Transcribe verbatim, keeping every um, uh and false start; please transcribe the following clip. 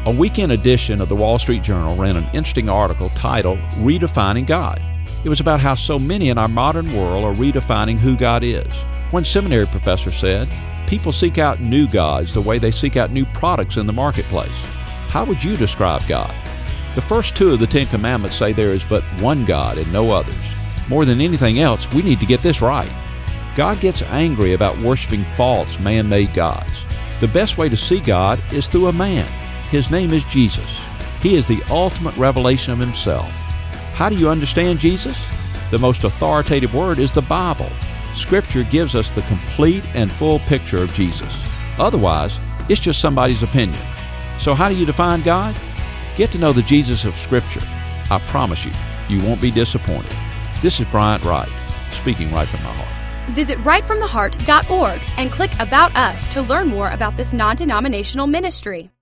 A weekend edition of the Wall Street Journal ran an interesting article titled Redefining God. It was about how so many in our modern world are redefining who God is. One seminary professor said, people seek out new gods the way they seek out new products in the marketplace. How would you describe God? The first two of the Ten Commandments say there is but one God and no others. More than anything else, we need to get this right. God gets angry about worshiping false, man-made gods. The best way to see God is through a man. His name is Jesus. He is the ultimate revelation of Himself. How do you understand Jesus? The most authoritative word is the Bible. Scripture gives us the complete and full picture of Jesus. Otherwise, it's just somebody's opinion. So how do you define God? Get to know the Jesus of Scripture. I promise you, you won't be disappointed. This is Bryant Wright, speaking right from my heart. Visit right from the heart dot org and click About Us to learn more about this non-denominational ministry.